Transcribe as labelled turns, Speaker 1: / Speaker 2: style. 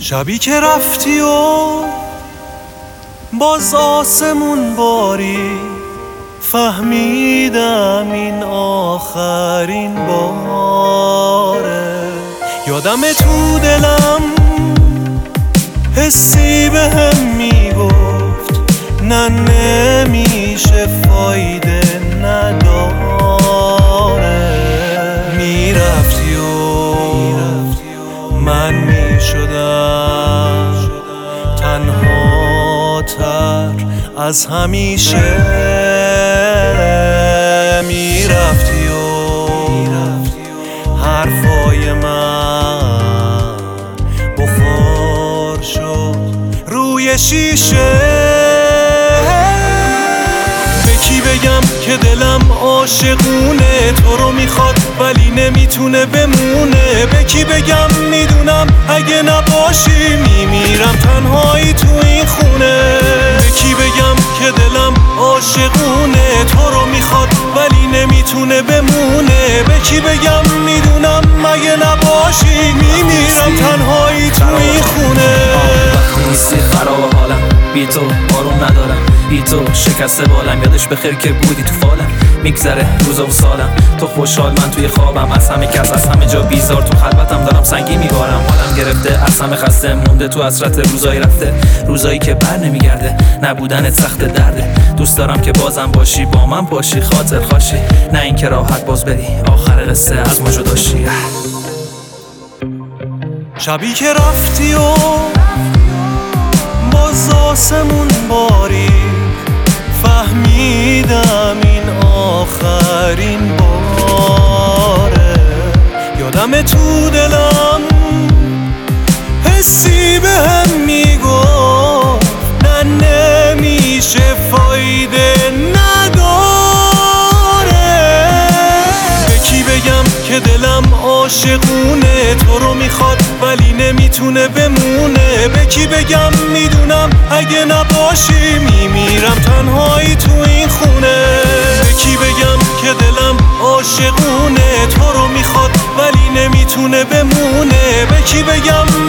Speaker 1: شبی که رفتی و باز آسمون باری، فهمیدم این آخرین باره. یادم تو دلم حسی به هم میگفت نه نمیشه، فایده نداره. میرفتی و من میشدم تنها تر از همیشه. میرفتی و حرفای من بخار شد روی شیشه. به کی بگم که دلم عاشقونه، تو رو میخواد ولی نمیتونه بمونه. به کی بگم میدونم اگه نباشی میمیرم تنهایی تو این خونه. به کی بگم که دلم عاشقونه، تو رو میخواد ولی نمیتونه بمونه. به کی بگم میدونم اگه نباشی میمیرم تنهایی تو این خونه.
Speaker 2: وقتی نیستی خراب حالم، بی تو آروم ندارم، بی تو شکسته بالم. یادش بخیر که بودی تو فالم، میگذره روزا و سالم. تو خوشحال من توی خوابم، از همه کس از همه جا بیزار. تو خلوتم دارم سنگی میبارم، حالم گرفته از همه خسته مونده. تو حسرت روزایی رفته، روزایی که بر نمیگرده. نبودنت سخت درده، دوست دارم که بازم باشی، با من باشی، خاطر خوشی. نه این که راحت باز بری، آخر قصه از ما جداشی.
Speaker 1: شبی که رفتی و باز آسمون باری، فهمیدم این آخرین باره. یادم تو دلم حسی به هم میگفت نه نمیشه، فایده نداره. به کی بگم که دلم عاشقونه، تو رو میخواد ولی نمیتونه بمونه. به کی بگم میدونم اگه نباشی میمیرم تنهایی تو این خونه. به کی بگم که دلم عاشقونه، تو رو میخواد ولی نمیتونه بمونه. به کی بگم